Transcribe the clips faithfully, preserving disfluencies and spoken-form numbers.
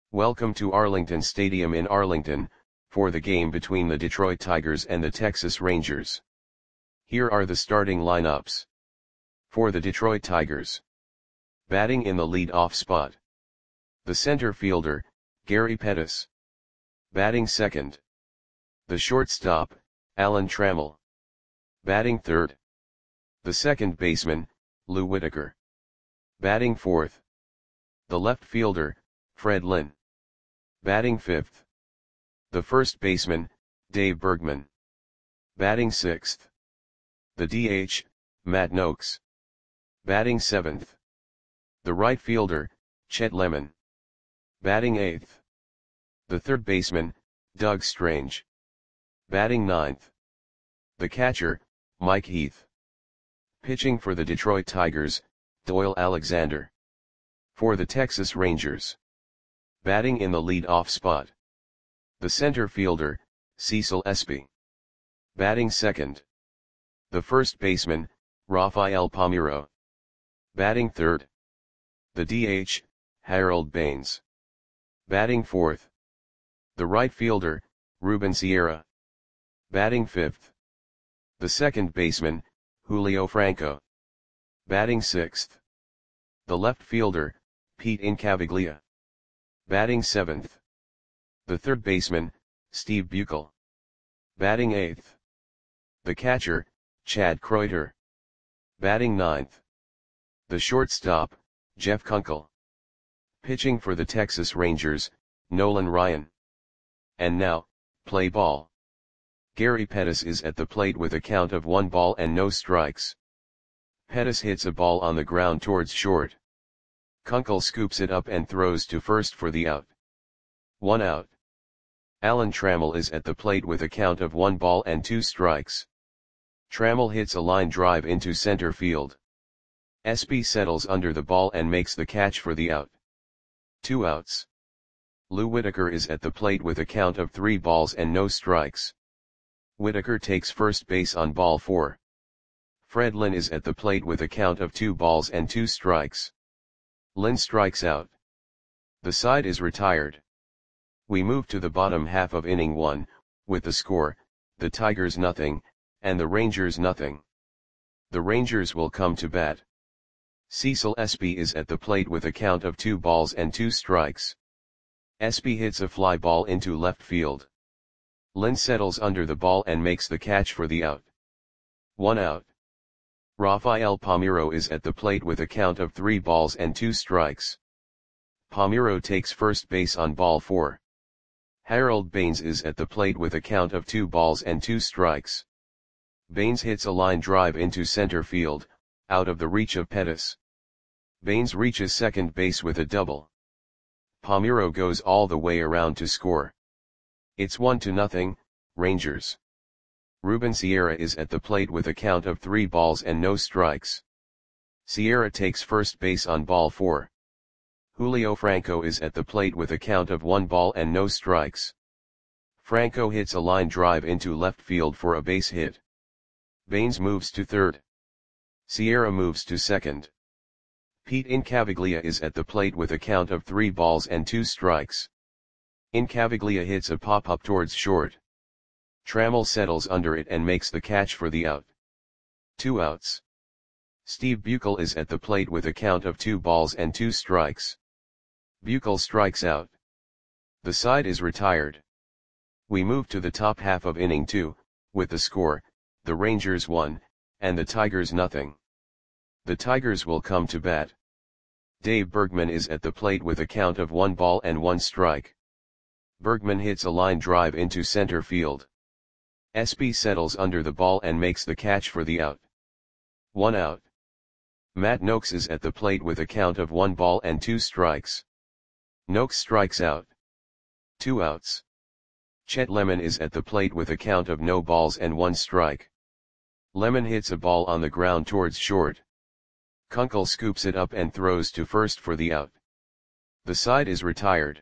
Welcome to Arlington Stadium in Arlington, for the game between the Detroit Tigers and the Texas Rangers. Here are the starting lineups. For the Detroit Tigers. Batting in the lead-off spot. The center fielder, Gary Pettis. Batting second. The shortstop, Alan Trammell. Batting third. The second baseman, Lou Whitaker. Batting fourth. The left fielder, Fred Lynn. Batting fifth. The first baseman, Dave Bergman. Batting sixth. The D H, Matt Nokes. Batting seventh. The right fielder, Chet Lemon. Batting eighth. The third baseman, Doug Strange. Batting ninth. The catcher, Mike Heath. Pitching for the Detroit Tigers, Doyle Alexander. For the Texas Rangers. Batting in the lead-off spot. The center fielder, Cecil Espy. Batting second. The first baseman, Rafael Palmeiro. Batting third. The D H, Harold Baines. Batting fourth. The right fielder, Ruben Sierra. Batting fifth. The second baseman, Julio Franco. Batting sixth. The left fielder, Pete Incaviglia. Batting seventh. The third baseman, Steve Buechel. Batting eighth. The catcher, Chad Kreuter. Batting ninth. The shortstop, Jeff Kunkel. Pitching for the Texas Rangers, Nolan Ryan. And now, play ball. Gary Pettis is at the plate with a count of one ball and no strikes. Pettis hits a ball on the ground towards short. Kunkel scoops it up and throws to first for the out. One out. Alan Trammell is at the plate with a count of one ball and two strikes. Trammell hits a line drive into center field. Espy settles under the ball and makes the catch for the out. Two outs. Lou Whitaker is at the plate with a count of three balls and no strikes. Whitaker takes first base on ball four. Fred Lynn is at the plate with a count of two balls and two strikes. Lynn strikes out. The side is retired. We move to the bottom half of inning one, with the score, the Tigers nothing, and the Rangers nothing. The Rangers will come to bat. Cecil Espy is at the plate with a count of two balls and two strikes. Espy hits a fly ball into left field. Lynn settles under the ball and makes the catch for the out. One out. Rafael Palmeiro is at the plate with a count of three balls and two strikes. Palmeiro takes first base on ball four. Harold Baines is at the plate with a count of two balls and two strikes. Baines hits a line drive into center field, out of the reach of Pettis. Baines reaches second base with a double. Palmeiro goes all the way around to score. It's one to nothing, Rangers. Ruben Sierra is at the plate with a count of three balls and no strikes. Sierra takes first base on ball four. Julio Franco is at the plate with a count of one ball and no strikes. Franco hits a line drive into left field for a base hit. Baines moves to third. Sierra moves to second. Pete Incaviglia is at the plate with a count of three balls and two strikes. Incaviglia hits a pop-up towards short. Trammell settles under it and makes the catch for the out. Two outs. Steve Buechel is at the plate with a count of two balls and two strikes. Buechel strikes out. The side is retired. We move to the top half of inning two, with the score, the Rangers one, and the Tigers nothing. The Tigers will come to bat. Dave Bergman is at the plate with a count of one ball and one strike. Bergman hits a line drive into center field. Espy settles under the ball and makes the catch for the out. One out. Matt Nokes is at the plate with a count of one ball and two strikes. Nokes strikes out. Two outs. Chet Lemon is at the plate with a count of no balls and one strike. Lemon hits a ball on the ground towards short. Kunkel scoops it up and throws to first for the out. The side is retired.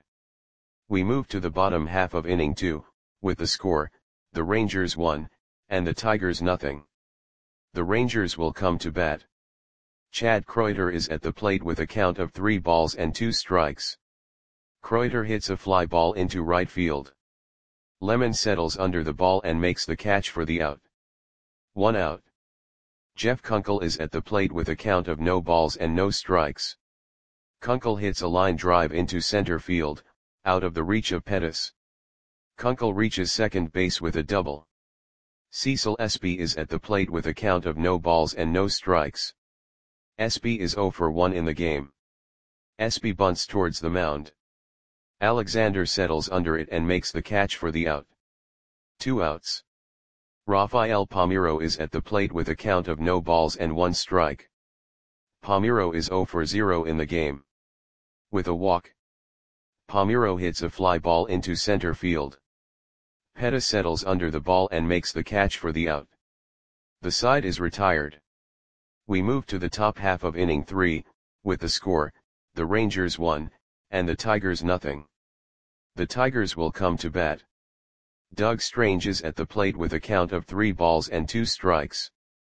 We move to the bottom half of inning two, with the score, the Rangers one, and the Tigers nothing. The Rangers will come to bat. Chad Kreuter is at the plate with a count of three balls and two strikes. Kreuter hits a fly ball into right field. Lemon settles under the ball and makes the catch for the out. One out. Jeff Kunkel is at the plate with a count of no balls and no strikes. Kunkel hits a line drive into center field, out of the reach of Pettis. Kunkel reaches second base with a double. Cecil Espy is at the plate with a count of no balls and no strikes. Espy is zero for one in the game. Espy bunts towards the mound. Alexander settles under it and makes the catch for the out. Two outs. Rafael Palmeiro is at the plate with a count of no balls and one strike. Palmeiro is zero for zero in the game. With a walk, Palmeiro hits a fly ball into center field. Pettis settles under the ball and makes the catch for the out. The side is retired. We move to the top half of inning three, with the score, the Rangers one, and the Tigers nothing. The Tigers will come to bat. Doug Strange is at the plate with a count of three balls and two strikes.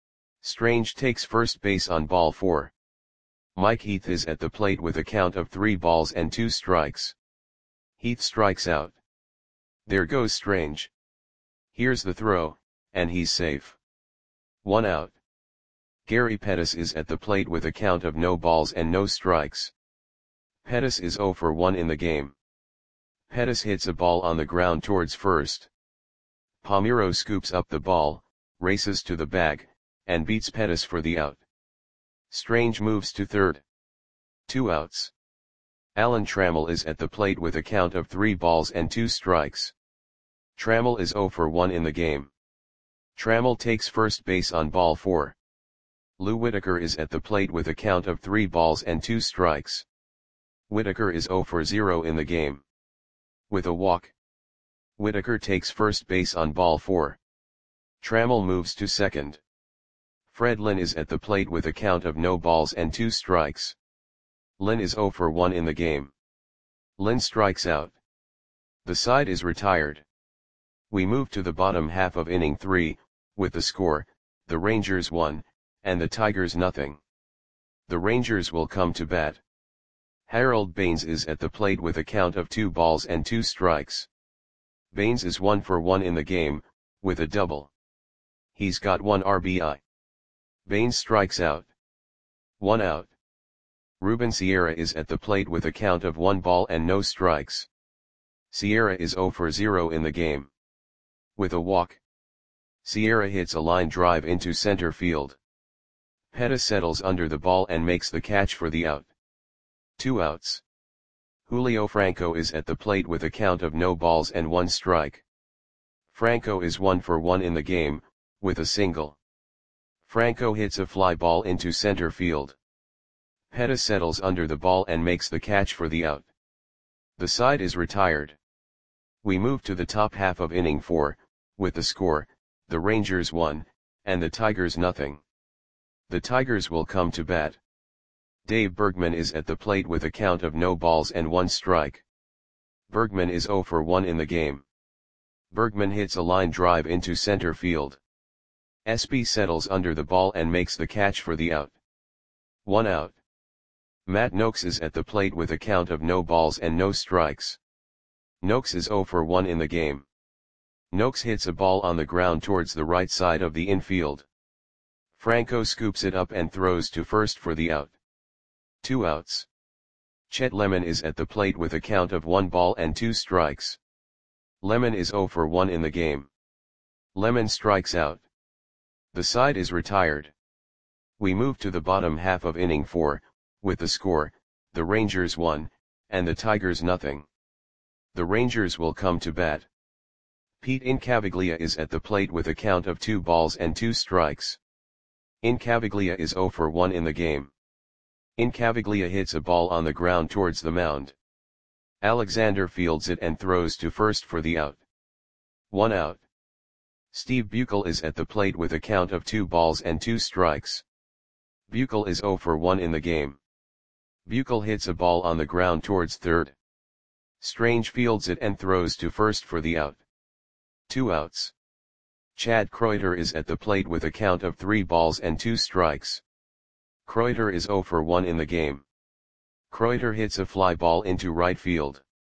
Strange takes first base on ball four. Mike Heath is at the plate with a count of three balls and two strikes. Heath strikes out. There goes Strange. Here's the throw, and he's safe. One out. Gary Pettis is at the plate with a count of no balls and no strikes. Pettis is zero for one in the game. Pettis hits a ball on the ground towards first. Palmeiro scoops up the ball, races to the bag, and beats Pettis for the out. Strange moves to third. Two outs. Alan Trammell is at the plate with a count of three balls and two strikes. Trammell is zero for one in the game. Trammell takes first base on ball four. Lou Whitaker is at the plate with a count of three balls and two strikes. Whitaker is zero for zero in the game. With a walk, Whitaker takes first base on ball four. Trammell moves to second. Fred Lynn is at the plate with a count of no balls and two strikes. Lynn is zero for one in the game. Lynn strikes out. The side is retired. We move to the bottom half of inning three, with the score, the Rangers one, and the Tigers nothing. The Rangers will come to bat. Harold Baines is at the plate with a count of two balls and two strikes. Baines is one for one in the game, with a double. He's got one R B I. Baines strikes out. One out. Ruben Sierra is at the plate with a count of one ball and no strikes. Sierra is zero for zero in the game. With a walk, Sierra hits a line drive into center field. Pettis settles under the ball and makes the catch for the out. Two outs. Julio Franco is at the plate with a count of no balls and one strike. Franco is one for one in the game, with a single. Franco hits a fly ball into center field. Pettis settles under the ball and makes the catch for the out. The side is retired. We move to the top half of inning four, with the score, the Rangers one, and the Tigers nothing. The Tigers will come to bat. Dave Bergman is at the plate with a count of no balls and one strike. Bergman is zero for one in the game. Bergman hits a line drive into center field. Espy settles under the ball and makes the catch for the out. One out. Matt Noakes is at the plate with a count of no balls and no strikes. Noakes is zero for one in the game. Noakes hits a ball on the ground towards the right side of the infield. Franco scoops it up and throws to first for the out. Two outs. Chet Lemon is at the plate with a count of one ball and two strikes. Lemon is zero for one in the game. Lemon strikes out. The side is retired. We move to the bottom half of inning four, with the score, the Rangers one, and the Tigers nothing. The Rangers will come to bat. Pete Incaviglia is at the plate with a count of two balls and two strikes. Incaviglia is zero for one in the game. Incaviglia hits a ball on the ground towards the mound. Alexander fields it and throws to first for the out. One out. Steve Buechel is at the plate with a count of two balls and two strikes. Buechel is zero for one in the game. Buechel hits a ball on the ground towards third. Strange fields it and throws to first for the out. Two outs. Chad Kreuter is at the plate with a count of three balls and two strikes. Kreuter is zero for one in the game. Kreuter hits a fly ball into right field.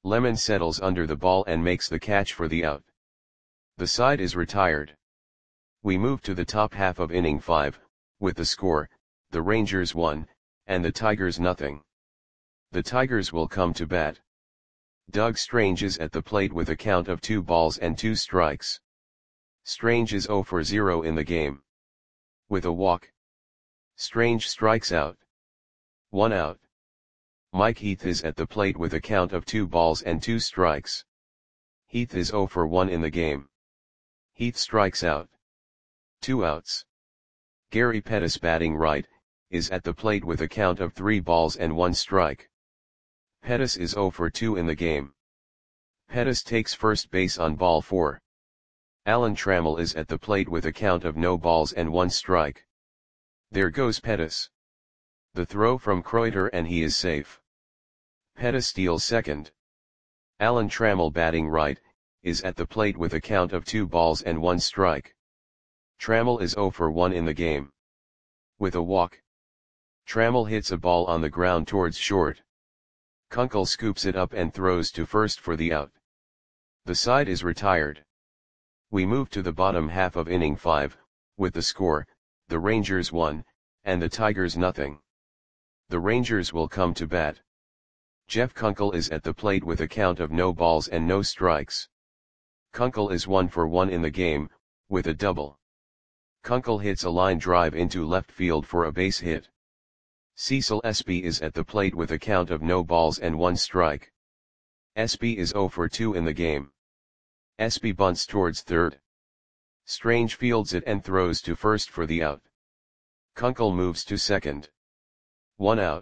Lemon settles under the ball and makes the catch for the out. The side is retired. We move to the top half of inning five, with the score, the Rangers one, and the Tigers nothing. The Tigers will come to bat. Doug Strange is at the plate with a count of two balls and two strikes. Strange is zero for zero in the game. With a walk, Strange strikes out. One out. Mike Heath is at the plate with a count of two balls and two strikes. Heath is zero for one in the game. Heath strikes out. Two outs. Gary Pettis, batting right, is at the plate with a count of three balls and one strike. Pettis is zero for two in the game. Pettis takes first base on ball four. Alan Trammell is at the plate with a count of no balls and one strike. There goes Pettis. The throw from Kreuter and he is safe. Pettis steals second. Alan Trammell, batting right, is at the plate with a count of two balls and one strike. Trammell is zero for one in the game. With a walk, Trammell hits a ball on the ground towards short. Kunkel scoops it up and throws to first for the out. The side is retired. We move to the bottom half of inning five, with the score, the Rangers one, and the Tigers nothing. The Rangers will come to bat. Jeff Kunkel is at the plate with a count of no balls and no strikes. Kunkel is one for one in the game, with a double. Kunkel hits a line drive into left field for a base hit. Cecil Espy is at the plate with a count of no balls and one strike. Espy is zero for two in the game. Espy bunts towards third. Strange fields it and throws to first for the out. Kunkel moves to second. One out.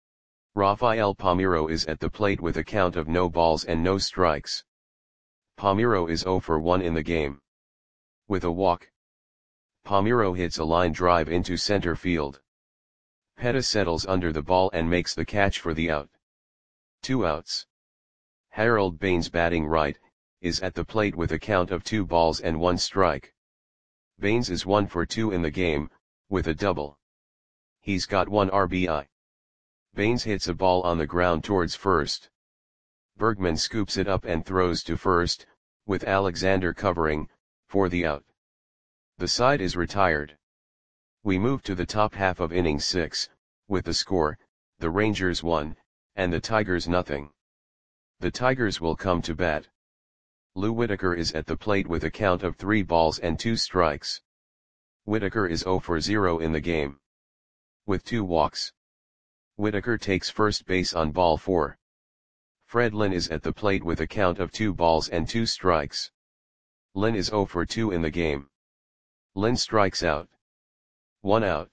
Rafael Palmeiro is at the plate with a count of no balls and no strikes. Palmeiro is zero for one in the game. With a walk, Palmeiro hits a line drive into center field. Pettis settles under the ball and makes the catch for the out. Two outs. Harold Baines, batting right, is at the plate with a count of two balls and one strike. Baines is one for two in the game, with a double. He's got one R B I. Baines hits a ball on the ground towards first. Bergman scoops it up and throws to first, with Alexander covering, for the out. The side is retired. We move to the top half of inning six, with the score, the Rangers one, and the Tigers nothing. The Tigers will come to bat. Lou Whitaker is at the plate with a count of three balls and two strikes. Whitaker is zero for zero in the game. With two walks, Whitaker takes first base on ball four. Fred Lynn is at the plate with a count of two balls and two strikes. Lynn is zero for two in the game. Lynn strikes out. One out.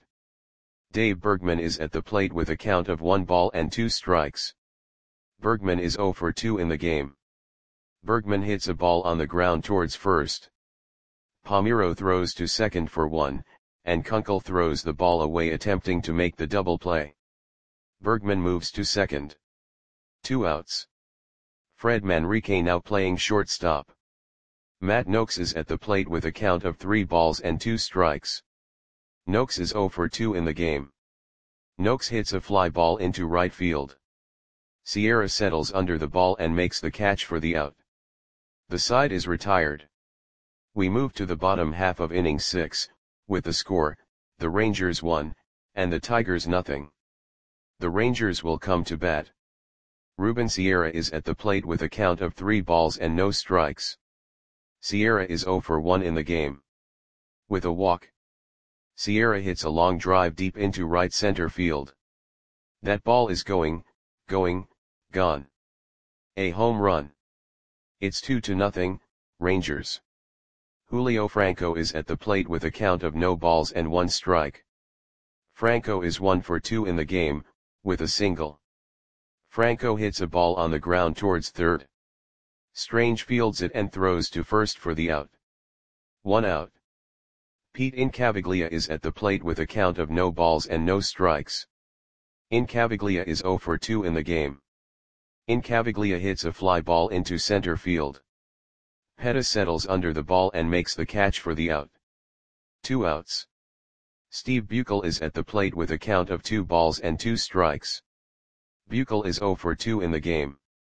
Dave Bergman is at the plate with a count of one ball and two strikes. Bergman is zero for two in the game. Bergman hits a ball on the ground towards first. Palmeiro throws to second for one, and Kunkel throws the ball away attempting to make the double play. Bergman moves to second. Two outs. Fred Manrique now playing shortstop. Matt Noakes is at the plate with a count of three balls and two strikes. Noakes is zero for two in the game. Noakes hits a fly ball into right field. Sierra settles under the ball and makes the catch for the out. The side is retired. We move to the bottom half of inning six, with the score, the Rangers one, and the Tigers nothing. The Rangers will come to bat. Ruben Sierra is at the plate with a count of three balls and no strikes. Sierra is zero for one in the game. With a walk, Sierra hits a long drive deep into right center field. That ball is going, going, gone. A home run. It's two to nothing, Rangers. Julio Franco is at the plate with a count of no balls and one strike. Franco is one for two in the game, with a single. Franco hits a ball on the ground towards third. Strange fields it and throws to first for the out. One out. Pete Incaviglia is at the plate with a count of no balls and no strikes. Incaviglia is zero for two in the game. Incaviglia hits a fly ball into center field. Pettis settles under the ball and makes the catch for the out. Two outs. Steve Buechel is at the plate with a count of two balls and two strikes. Buechel is zero for two in the game.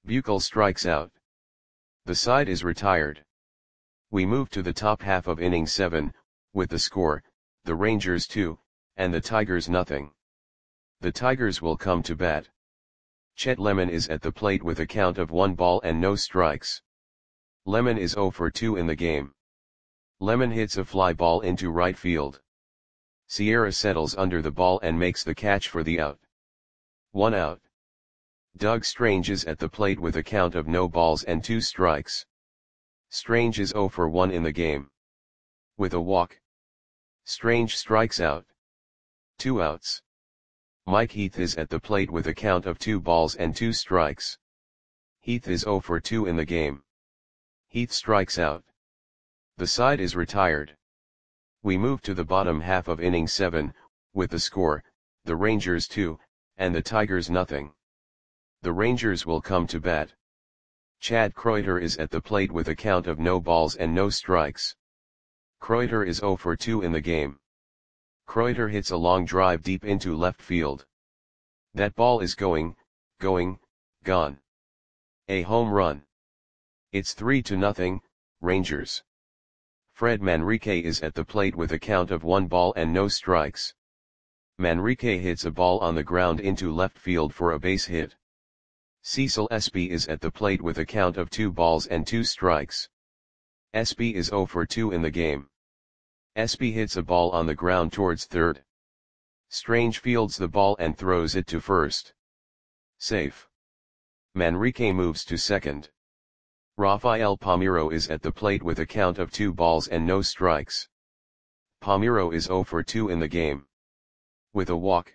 Buechel strikes out. The side is retired. We move to the top half of inning seven, with the score, the Rangers two, and the Tigers nothing. The Tigers will come to bat. Chet Lemon is at the plate with a count of one ball and no strikes. Lemon is oh for two in the game. Lemon hits a fly ball into right field. Sierra settles under the ball and makes the catch for the out. One out. Doug Strange is at the plate with a count of no balls and two strikes. Strange is oh for one in the game. With a walk, Strange strikes out. Two outs. Mike Heath is at the plate with a count of two balls and two strikes. Heath is oh for two in the game. Heath strikes out. The side is retired. We move to the bottom half of inning seven, with the score, the Rangers two, and the Tigers nothing. The Rangers will come to bat. Chad Kreuter is at the plate with a count of no balls and no strikes. Kreuter is oh for two in the game. Kreuter hits a long drive deep into left field. That ball is going, going, gone. A home run. It's three to nothing, Rangers. Fred Manrique is at the plate with a count of one ball and no strikes. Manrique hits a ball on the ground into left field for a base hit. Cecil Espy is at the plate with a count of two balls and two strikes. Espy is oh for two in the game. Espy hits a ball on the ground towards third. Strange fields the ball and throws it to first. Safe. Manrique moves to second. Rafael Palmeiro is at the plate with a count of two balls and no strikes. Palmeiro is oh for two in the game. With a walk,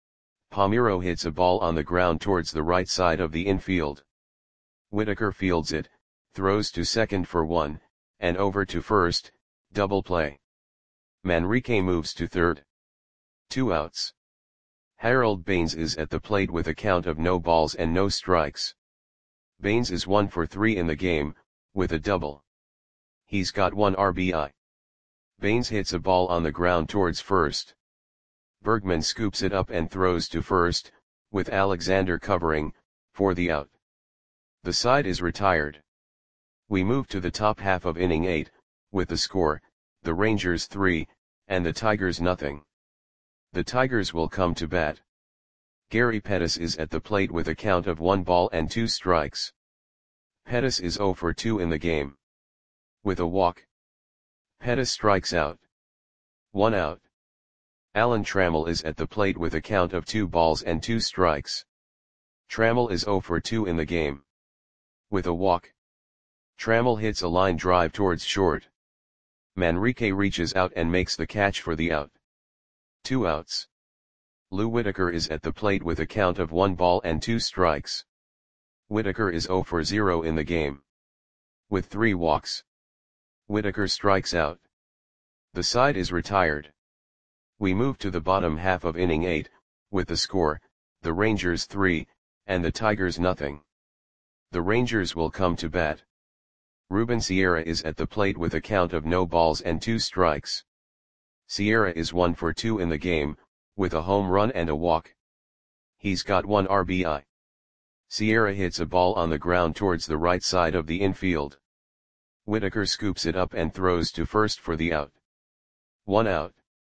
Palmeiro hits a ball on the ground towards the right side of the infield. Whitaker fields it, throws to second for one, and over to first, double play. Manrique moves to third. Two outs. Harold Baines is at the plate with a count of no balls and no strikes. Baines is one for three in the game, with a double. He's got one R B I. Baines hits a ball on the ground towards first. Bergman scoops it up and throws to first, with Alexander covering, for the out. The side is retired. We move to the top half of inning eight, with the score, the Rangers three, and the Tigers nothing. The Tigers will come to bat. Gary Pettis is at the plate with a count of one ball and two strikes. Pettis is oh for two in the game. With a walk, Pettis strikes out. One out. Alan Trammell is at the plate with a count of two balls and two strikes. Trammell is oh for two in the game. With a walk, Trammell hits a line drive towards short. Manrique reaches out and makes the catch for the out. Two outs. Lou Whitaker is at the plate with a count of one ball and two strikes. Whitaker is oh for zero in the game. With three walks, Whitaker strikes out. The side is retired. We move to the bottom half of inning eight, with the score, the Rangers three, and the Tigers nothing. The Rangers will come to bat. Ruben Sierra is at the plate with a count of no balls and two strikes. Sierra is one for two in the game, with a home run and a walk. He's got one R B I. Sierra hits a ball on the ground towards the right side of the infield. Whitaker scoops it up and throws to first for the out. One out.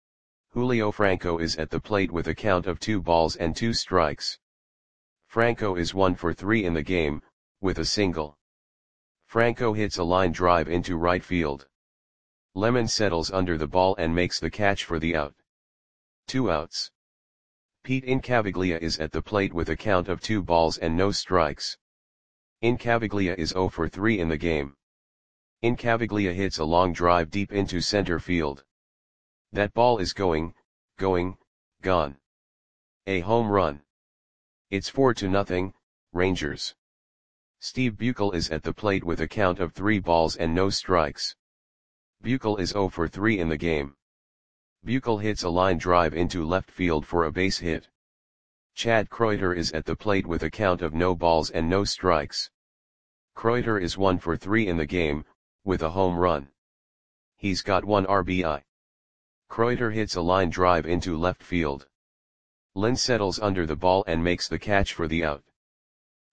Julio Franco is at the plate with a count of two balls and two strikes. Franco is one for three in the game, with a single. Franco hits a line drive into right field. Lemon settles under the ball and makes the catch for the out. Two outs. Pete Incaviglia is at the plate with a count of two balls and no strikes. Incaviglia is oh for three in the game. Incaviglia hits a long drive deep into center field. That ball is going, going, gone. A home run. It's four to nothing, Rangers. Steve Buechel is at the plate with a count of three balls and no strikes. Buechel is oh for three in the game. Buechel hits a line drive into left field for a base hit. Chad Kreuter is at the plate with a count of no balls and no strikes. Kreuter is one for three in the game, with a home run. He's got one R B I. Kreuter hits a line drive into left field. Lynn settles under the ball and makes the catch for the out.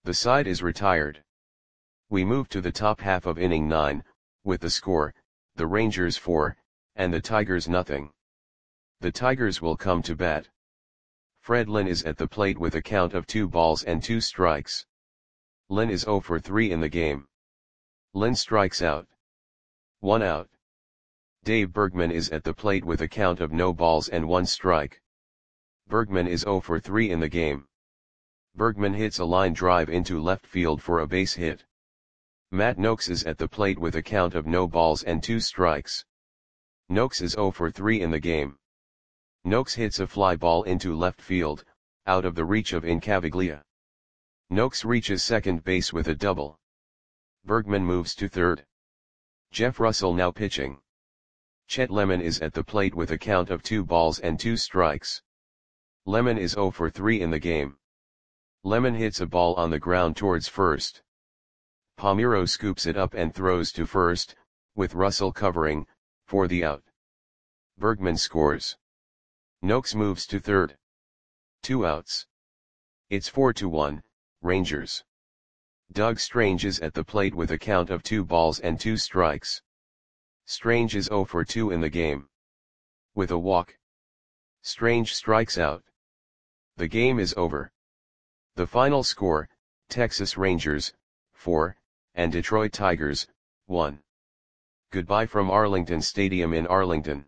The side is retired. We move to the top half of inning nine, with the score, the Rangers four, and the Tigers nothing. The Tigers will come to bat. Fred Lynn is at the plate with a count of two balls and two strikes. Lynn is oh for three in the game. Lynn strikes out. One out. Dave Bergman is at the plate with a count of no balls and one strike. Bergman is oh for three in the game. Bergman hits a line drive into left field for a base hit. Matt Noakes is at the plate with a count of no balls and two strikes. Noakes is oh for three in the game. Noakes hits a fly ball into left field, out of the reach of Incaviglia. Noakes reaches second base with a double. Bergman moves to third. Jeff Russell now pitching. Chet Lemon is at the plate with a count of two balls and two strikes. Lemon is oh for three in the game. Lemon hits a ball on the ground towards first. Palmeiro scoops it up and throws to first, with Russell covering, for the out. Bergman scores. Noakes moves to third. Two outs. It's four to one, Rangers. Doug Strange is at the plate with a count of two balls and two strikes. Strange is oh for two in the game. With a walk. Strange strikes out. The game is over. The final score, Texas Rangers, four, and Detroit Tigers, one. Goodbye from Arlington Stadium in Arlington.